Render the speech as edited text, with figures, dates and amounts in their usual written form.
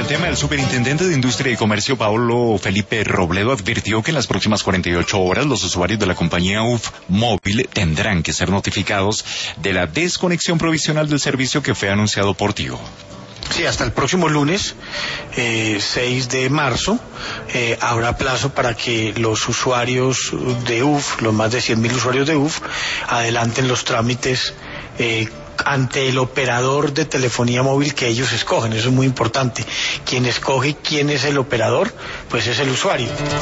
el tema, el superintendente de Industria y Comercio, Pablo Felipe Robledo, advirtió que en las próximas 48 horas los usuarios de la compañía UF Móvil tendrán que ser notificados de la desconexión provisional del servicio que fue anunciado por Tigo. Sí, hasta el próximo lunes, 6 de marzo, habrá plazo para que los usuarios de UF, los más de 100.000 usuarios de UF, adelanten los trámites ante el operador de telefonía móvil que ellos escogen. Eso es muy importante. Quien escoge quién es el operador, pues es el usuario.